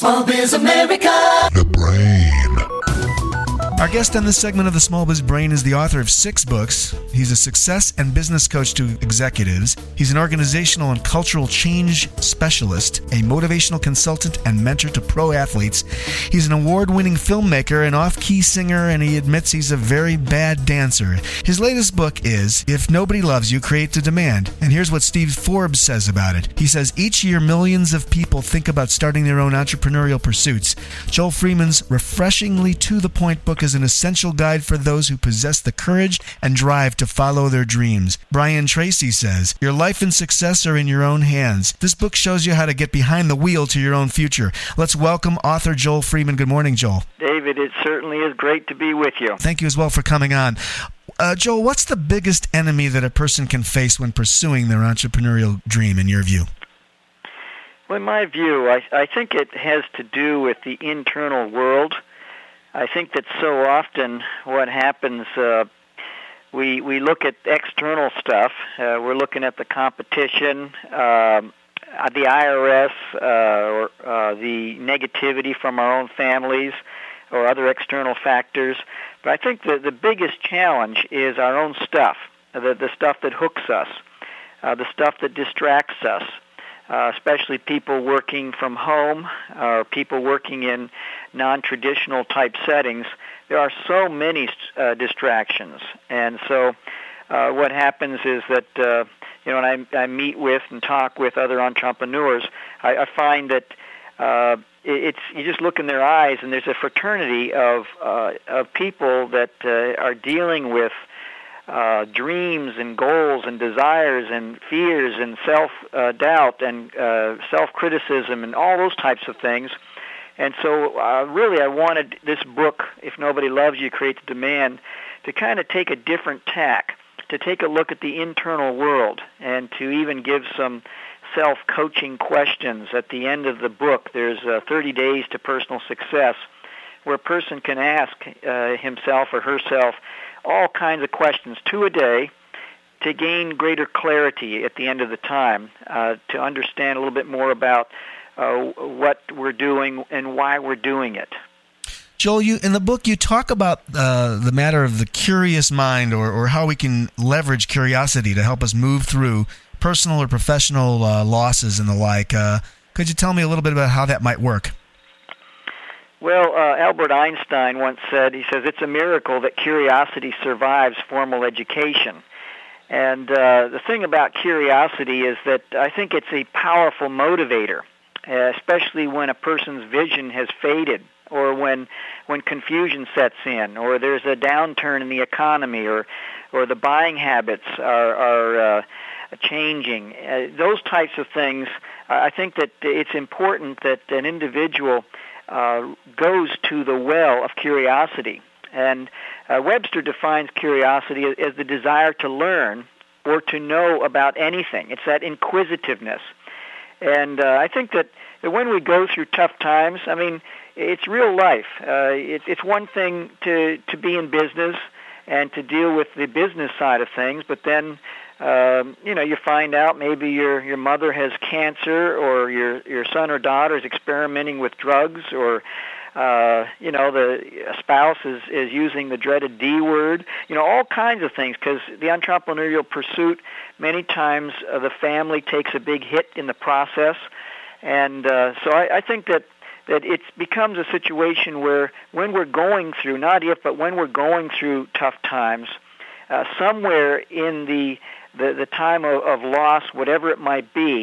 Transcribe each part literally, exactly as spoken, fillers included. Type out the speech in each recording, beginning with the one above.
Small Biz America. The Brain. Our guest on this segment of the Small Biz Brain is the author of six books. He's a success and business coach to executives. He's an organizational and cultural change specialist, a motivational consultant and mentor to pro athletes. He's an award-winning filmmaker, an off-key singer, and he admits he's a very bad dancer. His latest book is If Nobody Loves You, Create the Demand. And here's what Steve Forbes says about it. He says, each year millions of people think about starting their own entrepreneurial pursuits. Joel Freeman's refreshingly to-the-point book is an essential guide for those who possess the courage and drive to follow their dreams. Brian Tracy says, your life and success are in your own hands. This book shows you how to get behind the wheel to your own future. Let's welcome author Joel Freeman. Good morning, Joel. David, it certainly is great to be with you. Thank you as well for coming on. Uh, Joel, what's the biggest enemy that a person can face when pursuing their entrepreneurial dream, in your view? Well, in my view, I, I think it has to do with the internal world. I think that so often what happens, uh, we we look at external stuff. Uh, we're looking at the competition, uh, the I R S, uh, or uh, the negativity from our own families, or other external factors. But I think the the biggest challenge is our own stuff, the the stuff that hooks us, uh, the stuff that distracts us. Uh, especially people working from home or people working in non-traditional type settings, there are so many uh, distractions. And so uh, what happens is that, uh, you know, when I, I meet with and talk with other entrepreneurs, I, I find that uh, it's you just look in their eyes and there's a fraternity of, uh, of people that uh, are dealing with Uh, dreams and goals and desires and fears and self-doubt uh, and uh, self-criticism and all those types of things. And so uh, really I wanted this book, If Nobody Loves You, Create the Demand, to kind of take a different tack, to take a look at the internal world and to even give some self-coaching questions. At the end of the book, there's uh, thirty days to personal success, where a person can ask uh, himself or herself all kinds of questions, two a day, to gain greater clarity at the end of the time, uh, to understand a little bit more about uh, what we're doing and why we're doing it. Joel, you in the book you talk about uh, the matter of the curious mind, or, or how we can leverage curiosity to help us move through personal or professional uh, losses and the like. Uh, could you tell me a little bit about how that might work? Well, uh, Albert Einstein once said, he says, it's a miracle that curiosity survives formal education. And uh, the thing about curiosity is that I think it's a powerful motivator, uh, especially when a person's vision has faded, or when when confusion sets in, or there's a downturn in the economy, or or the buying habits are, are uh, changing. Uh, those types of things, uh, I think that it's important that an individual Uh, goes to the well of curiosity. And uh, Webster defines curiosity as, as the desire to learn or to know about anything. It's that inquisitiveness. And uh, I think that, that when we go through tough times, I mean, it's real life. Uh, it, it's one thing to, to be in business and to deal with the business side of things, but then Um, you know, you find out maybe your your mother has cancer, or your your son or daughter is experimenting with drugs, or uh, you know, the spouse is, is using the dreaded D word. You know, all kinds of things, because the entrepreneurial pursuit, many times uh, the family takes a big hit in the process, and uh, so I, I think that that it becomes a situation where when we're going through, not if, but when we're going through tough times, uh, somewhere in the The, the time of, of loss, whatever it might be,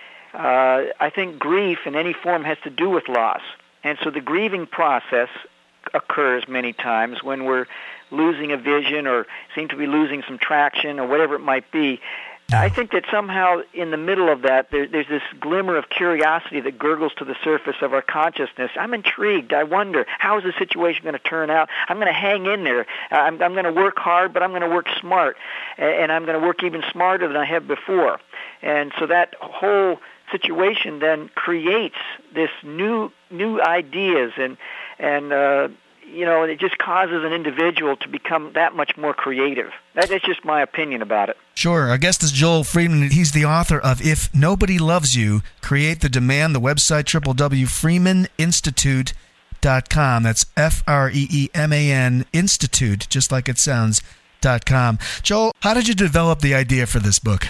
uh, I think grief in any form has to do with loss. And so the grieving process occurs many times when we're losing a vision or seem to be losing some traction or whatever it might be. I think that somehow in the middle of that, there, there's this glimmer of curiosity that gurgles to the surface of our consciousness. I'm intrigued. I wonder, how is the situation going to turn out? I'm going to hang in there. I'm, I'm going to work hard, but I'm going to work smart. And I'm going to work even smarter than I have before. And so that whole situation then creates this new new ideas and, and uh, you know, it just causes an individual to become that much more creative. That, that's just my opinion about it. Sure. Our guest is Joel Freeman. He's the author of If Nobody Loves You, Create the Demand, the website, w w w dot freeman institute dot com. That's F R E E M A N, Institute, just like it sounds, dot com. Joel, how did you develop the idea for this book?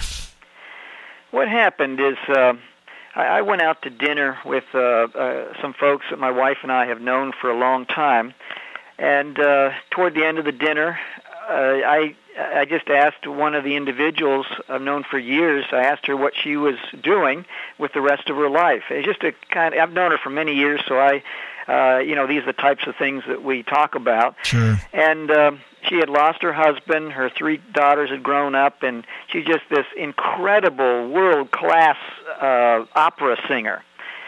What happened is uh, I, I went out to dinner with uh, uh, some folks that my wife and I have known for a long time, and uh, toward the end of the dinner, uh, I I just asked one of the individuals I've known for years. I asked her what she was doing with the rest of her life. It's just a kind of, I've known her for many years, so I, uh, you know, these are the types of things that we talk about. Sure. And uh, she had lost her husband. Her three daughters had grown up, and she's just this incredible world-class uh, opera singer.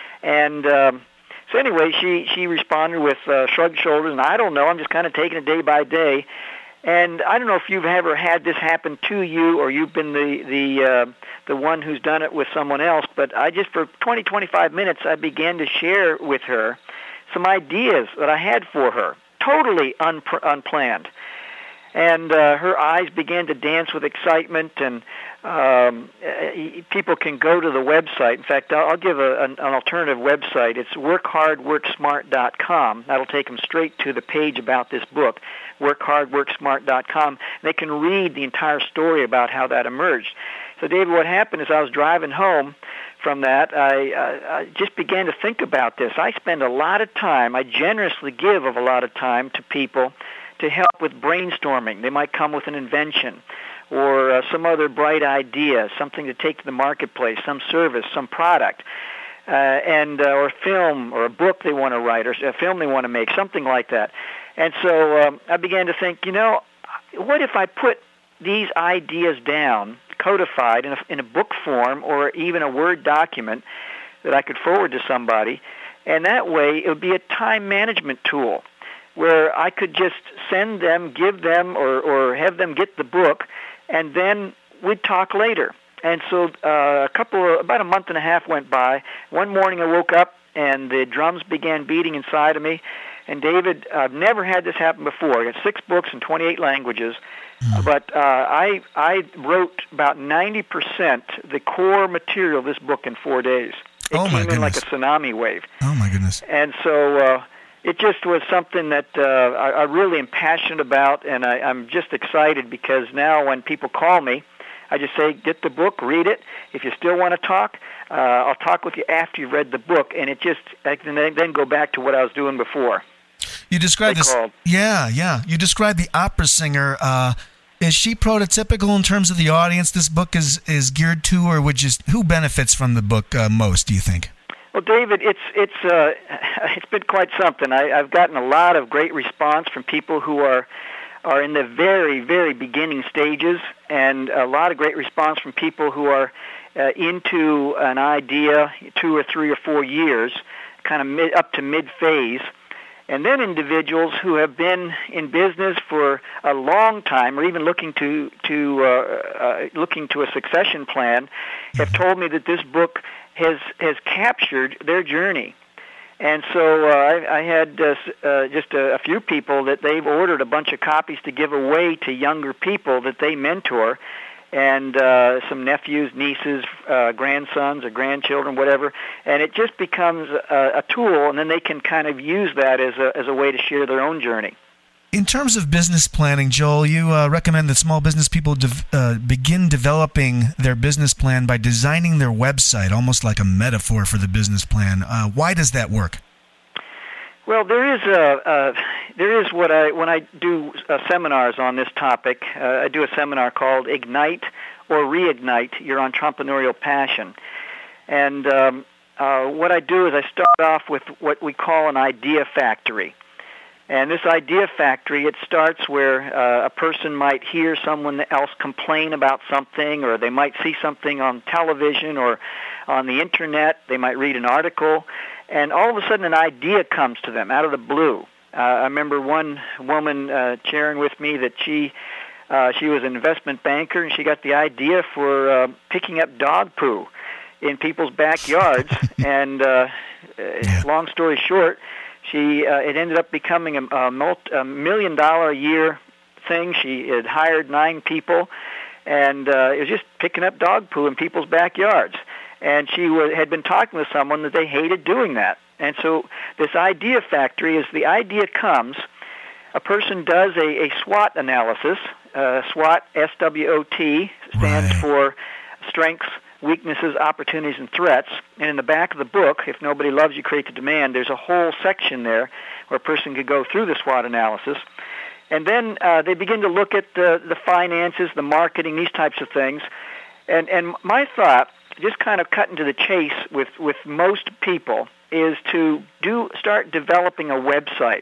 And um, so anyway, she she responded with uh, shrugged shoulders, and I don't know. I'm just kind of taking it day by day. And I don't know if you've ever had this happen to you, or you've been the the uh, the one who's done it with someone else. But I just, for twenty, twenty-five minutes, I began to share with her some ideas that I had for her, totally unpr- unplanned. And uh, her eyes began to dance with excitement, and um, people can go to the website. In fact, I'll give a, an, an alternative website. It's work hard work smart dot com. That'll take them straight to the page about this book, work hard work smart dot com. They can read the entire story about how that emerged. So, David, what happened is I was driving home from that. I, uh, I just began to think about this. I spend a lot of time, I generously give of a lot of time to people to help with brainstorming. They might come with an invention or uh, some other bright idea, something to take to the marketplace, some service, some product, uh, and uh, or film or a book they want to write or a film they want to make, something like that. And so um, I began to think, you know, what if I put these ideas down, codified in a, in a book form or even a Word document that I could forward to somebody, and that way it would be a time management tool where I could just send them, give them, or, or have them get the book, and then we'd talk later. And so uh, a couple of, about a month and a half went by. One morning I woke up, and the drums began beating inside of me. And, David, I've never had this happen before. I got six books in twenty-eight languages. Mm. But uh, I I wrote about ninety percent the core material of this book in four days. It oh, my came goodness. in like a tsunami wave. Oh, my goodness. And so... Uh, It just was something that uh, I, I really am passionate about, and I, I'm just excited because now when people call me, I just say, get the book, read it. If you still want to talk, uh, I'll talk with you after you've read the book, and it just I can then go back to what I was doing before. You described They this. called. Yeah, yeah. You described the opera singer. Uh, is she prototypical in terms of the audience this book is, is geared to, or would just who benefits from the book uh, most, do you think? Well, David, it's it's uh, it's been quite something. I, I've gotten a lot of great response from people who are are in the very, very beginning stages, and a lot of great response from people who are uh, into an idea two or three or four years, kind of mid, up to mid-phase, and then individuals who have been in business for a long time, or even looking to to uh, uh, looking to a succession plan, have told me that this book has has captured their journey. And so uh, I, I had uh, uh, just a, a few people that they've ordered a bunch of copies to give away to younger people that they mentor, and uh, some nephews, nieces, uh, grandsons, or grandchildren, whatever. And it just becomes a, a tool, and then they can kind of use that as a as a way to share their own journey. In terms of business planning, Joel, you uh, recommend that small business people de- uh, begin developing their business plan by designing their website, almost like a metaphor for the business plan. Uh, why does that work? Well, there is a, a there is what I when I do uh, seminars on this topic. Uh, I do a seminar called Ignite or Reignite Your Entrepreneurial Passion, and um, uh, what I do is I start off with what we call an idea factory. And this idea factory, it starts where uh, a person might hear someone else complain about something, or they might see something on television or on the internet. They might read an article, and all of a sudden an idea comes to them out of the blue. Uh, I remember one woman uh, sharing with me that she uh, she was an investment banker, and she got the idea for uh, picking up dog poo in people's backyards. and uh, yeah. long story short, She uh, it ended up becoming a, a, multi, a million dollar a year thing. She had hired nine people, and uh, it was just picking up dog poo in people's backyards. And she w- had been talking with someone that they hated doing that. And so this idea factory, as the idea comes, a person does a, a SWOT analysis. Uh, SWOT, S W O T, stands Right. for strengths, weaknesses, opportunities, and threats. And in the back of the book, If Nobody Loves You, Create the Demand, there's a whole section there where a person could go through the SWOT analysis. And then uh, they begin to look at the, the finances, the marketing, these types of things. And, and my thought, just kind of cutting to the chase with, with most people, is to do start developing a website.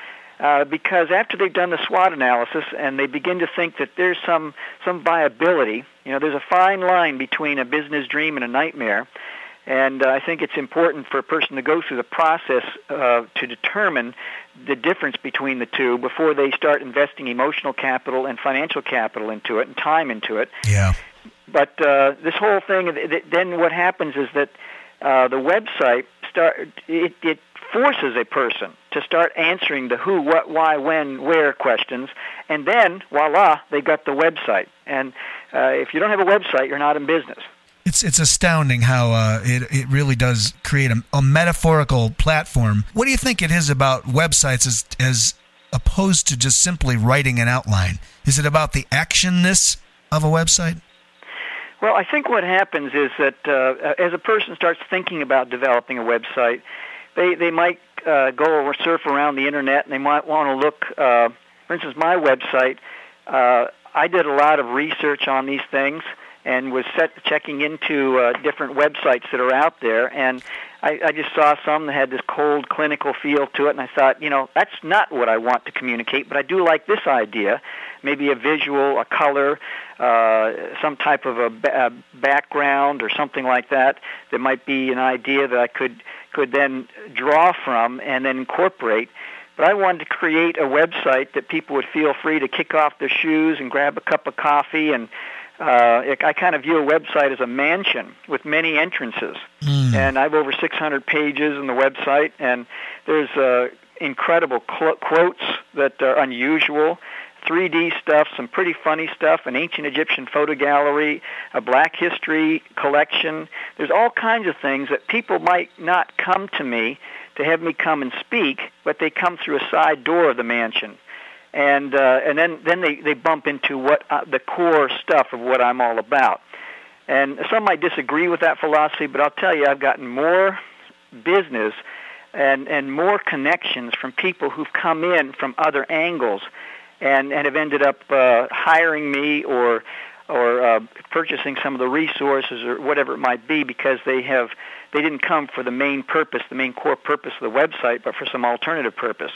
Uh, because after they've done the SWOT analysis and they begin to think that there's some, some viability, you know, there's a fine line between a business dream and a nightmare. And uh, I think it's important for a person to go through the process uh, to determine the difference between the two before they start investing emotional capital and financial capital into it and time into it. Yeah. But uh, this whole thing, then what happens is that uh, the website, start it, it forces a person to start answering the who, what, why, when, where questions, and then, voila, they got the website. And uh, if you don't have a website, you're not in business. It's it's astounding how uh, it it really does create a, a metaphorical platform. What do you think it is about websites as as opposed to just simply writing an outline? Is it about the actionness of a website? Well, I think what happens is that uh, as a person starts thinking about developing a website, they they might uh, go or surf around the internet, and they might want to look. Uh, for instance, my website, uh, I did a lot of research on these things and was set checking into uh, different websites that are out there, and I, I just saw some that had this cold, clinical feel to it, and I thought, you know, that's not what I want to communicate, but I do like this idea, maybe a visual, a color, uh, some type of a, ba- a background or something like that. That might be an idea that I could could then draw from and then incorporate. But I wanted to create a website that people would feel free to kick off their shoes and grab a cup of coffee. And uh, it, I kind of view a website as a mansion with many entrances. Mm. And I have over six hundred pages on the website, and there's uh, incredible cl- quotes that are unusual, three D stuff, some pretty funny stuff, an ancient Egyptian photo gallery, a black history collection. There's all kinds of things that people might not come to me to have me come and speak, but they come through a side door of the mansion. And uh, and then, then they, they bump into what uh, the core stuff of what I'm all about. And some might disagree with that philosophy, but I'll tell you, I've gotten more business and, and more connections from people who've come in from other angles and, and have ended up uh, hiring me or or uh, purchasing some of the resources or whatever it might be, because they have they didn't come for the main purpose, the main core purpose of the website, but for some alternative purpose.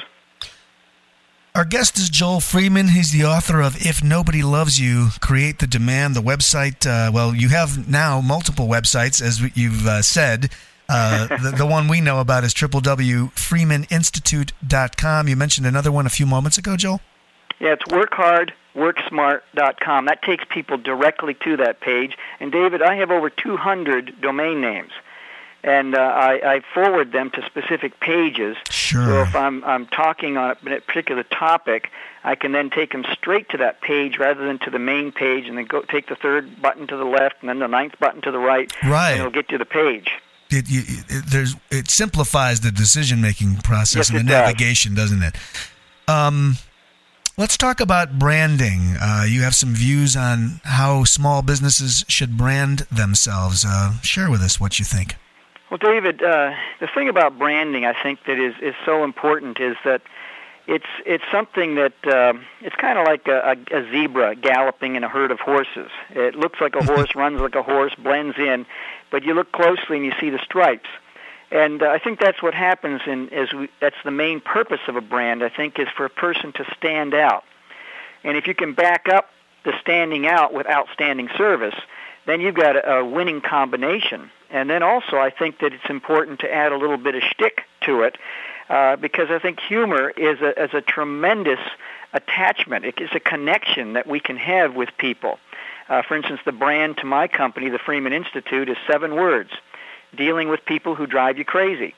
Our guest is Joel Freeman. He's the author of If Nobody Loves You, Create the Demand. The website, uh, well, you have now multiple websites, as you've uh, said. Uh, the, the one we know about is w w w dot freeman institute dot com. You mentioned another one a few moments ago, Joel? Yeah, it's work hard work smart dot com. That takes people directly to that page. And, David, I have over two hundred domain names. And uh, I, I forward them to specific pages. Sure. So if I'm I'm talking on a particular topic, I can then take them straight to that page rather than to the main page, and then go take the third button to the left and then the ninth button to the right. Right. And it'll get to the page. It, you, it, there's, it simplifies the decision-making process Yes, and the it does. navigation, doesn't it? Um, let's talk about branding. Uh, you have some views on how small businesses should brand themselves. Uh, share with us what you think. Well, David, uh, the thing about branding, I think, that is, is so important is that it's it's something that uh, it's kind of like a, a, a zebra galloping in a herd of horses. It looks like a horse, runs like a horse, blends in, but you look closely and you see the stripes. And uh, I think that's what happens. In as we, that's the main purpose of a brand, I think, is for a person to stand out. And if you can back up the standing out with outstanding service, then you've got a, a winning combination. And then also I think that it's important to add a little bit of shtick to it, uh, because I think humor is a, is a tremendous attachment. It is a connection that we can have with people. Uh, for instance, the brand to my company, the Freeman Institute, is seven words: dealing with people who drive you crazy.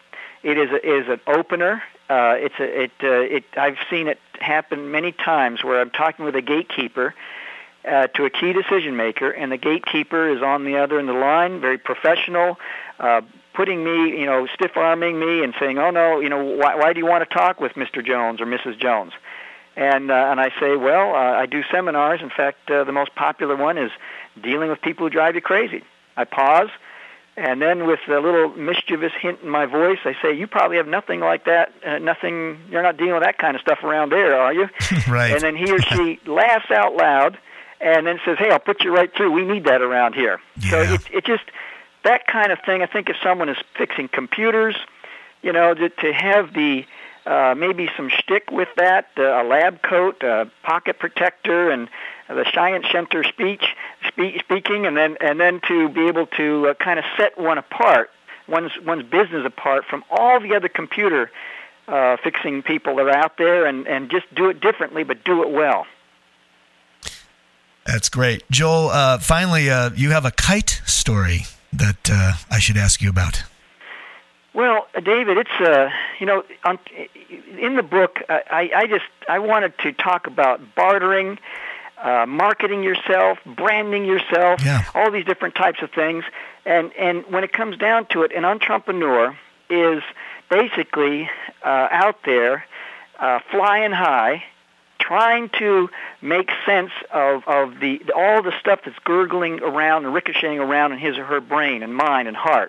It is a, is an opener. Uh, it's a, it uh, it. I've seen it happen many times where I'm talking with a gatekeeper uh, to a key decision maker, and the gatekeeper is on the other end of the line, very professional, uh, putting me, you know, stiff-arming me and saying, "Oh no, you know, why, why do you want to talk with Mister Jones or Missus Jones?" And uh, and I say, well, uh, I do seminars. In fact, uh, the most popular one is dealing with people who drive you crazy. I pause. And then with a little mischievous hint in my voice, I say, you probably have nothing like that, uh, nothing, you're not dealing with that kind of stuff around there, are you? Right. And then he or she laughs out loud and then says, hey, I'll put you right through. We need that around here. Yeah. So it, it just, that kind of thing, I think if someone is fixing computers, you know, to, to have the, uh, maybe some shtick with that, uh, a lab coat, a pocket protector, and the science center speech, spe- speaking, and then and then to be able to uh, kind of set one apart, one's one's business apart from all the other computer uh, fixing people that are out there, and, and just do it differently, but do it well. That's great, Joel. Uh, finally, uh, you have a kite story that uh, I should ask you about. Well, David, it's uh, you know, on, in the book, I, I just I wanted to talk about bartering. Uh, marketing yourself, branding yourself, yeah. all these different types of things. And and when it comes down to it, an entrepreneur is basically uh, out there uh, flying high, trying to make sense of, of the all the stuff that's gurgling around and ricocheting around in his or her brain and mind and heart.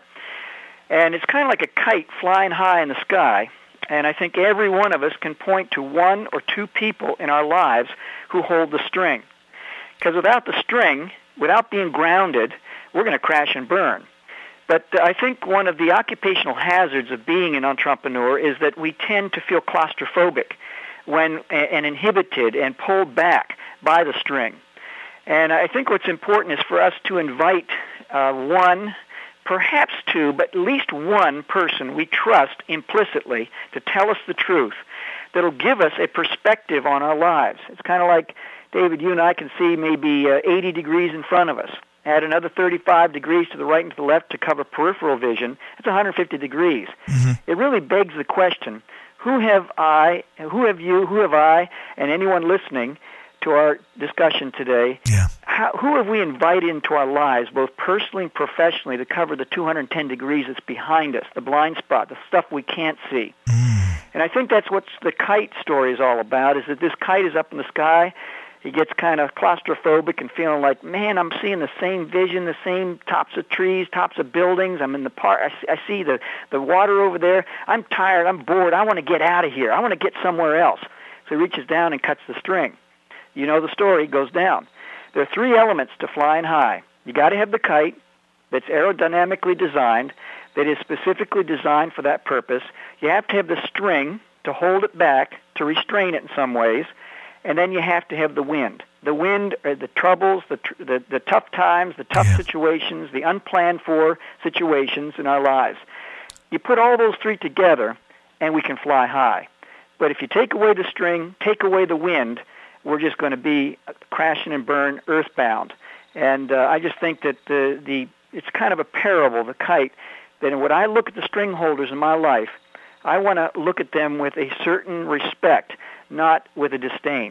And it's kind of like a kite flying high in the sky. And I think every one of us can point to one or two people in our lives who hold the string. Because without the string, without being grounded, we're going to crash and burn. But I think one of the occupational hazards of being an entrepreneur is that we tend to feel claustrophobic when and inhibited and pulled back by the string. And I think what's important is for us to invite uh, one, perhaps two, but at least one person we trust implicitly to tell us the truth that'll give us a perspective on our lives. It's kind of like, David, you and I can see maybe uh, eighty degrees in front of us. Add another thirty-five degrees to the right and to the left to cover peripheral vision. It's one hundred fifty degrees. Mm-hmm. It really begs the question, who have I, who have you, who have I, and anyone listening to our discussion today, yeah. how, who have we invited into our lives, both personally and professionally, to cover the two hundred ten degrees that's behind us, the blind spot, the stuff we can't see? Mm. And I think that's what the kite story is all about, is that this kite is up in the sky. He gets kind of claustrophobic and feeling like, man, I'm seeing the same vision, the same tops of trees, tops of buildings. I'm in the park. I see, I see the, the water over there. I'm tired. I'm bored. I want to get out of here. I want to get somewhere else. So he reaches down and cuts the string. You know the story. It goes down. There are three elements to flying high. You got to have the kite that's aerodynamically designed, that is specifically designed for that purpose. You have to have the string to hold it back, to restrain it in some ways. And then you have to have the wind. The wind are the troubles, the tr- the, the tough times, the tough yeah. situations, the unplanned for situations in our lives. You put all those three together, and we can fly high. But if you take away the string, take away the wind, we're just going to be crashing and burn, earthbound. And uh, I just think that the the it's kind of a parable, the kite, that when I look at the string holders in my life, I want to look at them with a certain respect, not with a disdain.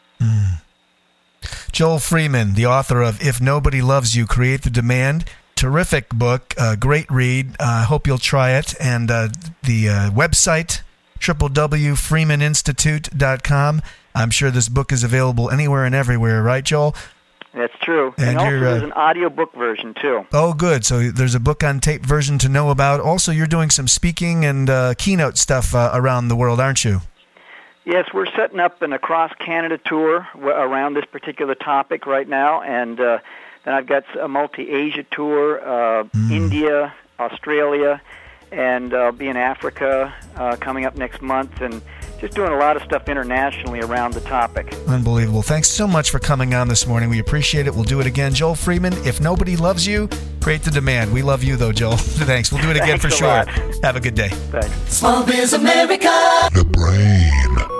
Mm. Joel Freeman, the author of If Nobody Loves You, Create the Demand. Terrific book, uh, great read. I uh, hope you'll try it. And uh, the uh, website, w w w dot freeman institute dot com. I'm sure this book is available anywhere and everywhere, right, Joel? That's true. And, and also uh, there's an audiobook version, too. Oh, good. So there's a book on tape version to know about. Also, you're doing some speaking and uh, keynote stuff uh, around the world, aren't you? Yes, we're setting up an across-Canada tour w- around this particular topic right now. And uh, then I've got a multi-Asia tour, uh, mm. India, Australia, and I'll be in Africa uh, coming up next month. And just doing a lot of stuff internationally around the topic. Unbelievable. Thanks so much for coming on this morning. We appreciate it. We'll do it again. Joel Freeman, If Nobody Loves You, Create the Demand. We love you, though, Joel. Thanks. We'll do it again Thanks for a sure. lot. Have a good day. Thanks. Small Biz America. The brain.